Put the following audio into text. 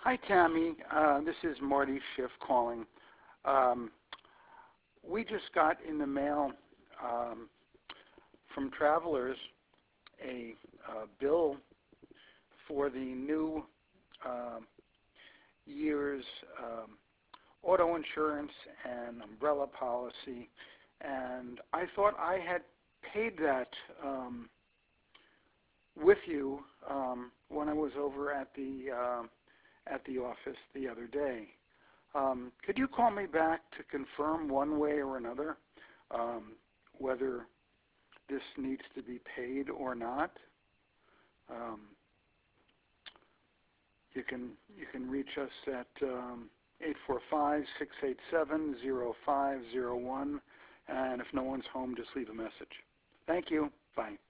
Hi, Tammy. This is Marty Schiff calling. Um, we just got in the mail um, from Travelers a bill for the new uh, year's auto insurance and umbrella policy, and I thought I had paid that with you when I was over at the office the other day. Could you call me back to confirm one way or another whether this needs to be paid or not? Um, you can reach us at 845-687-0501, and if no one's home, just leave a message. Thank you. Bye.